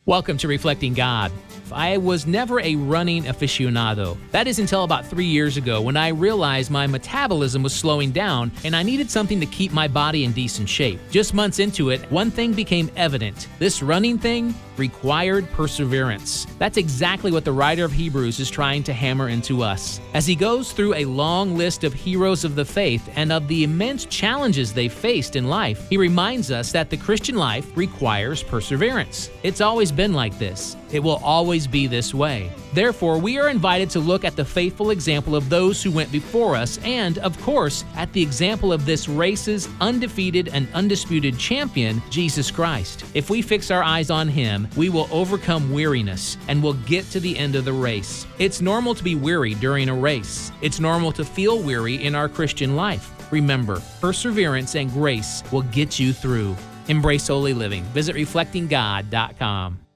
Welcome to Reflecting God. I was never a running aficionado. That is until about 3 years ago when I realized my metabolism was slowing down and I needed something to keep my body in decent shape. Just months into it, one thing became evident. This running thing required perseverance. That's exactly what the writer of Hebrews is trying to hammer into us. As he goes through a long list of heroes of the faith and of the immense challenges they faced in life, he reminds us that the Christian life requires perseverance. It's always been like this. It will always be this way. Therefore, we are invited to look at the faithful example of those who went before us and, of course, at the example of this race's undefeated and undisputed champion, Jesus Christ. If we fix our eyes on him, we will overcome weariness and will get to the end of the race. It's normal to be weary during a race. It's normal to feel weary in our Christian life. Remember, perseverance and grace will get you through. Embrace holy living. Visit reflectinggod.com.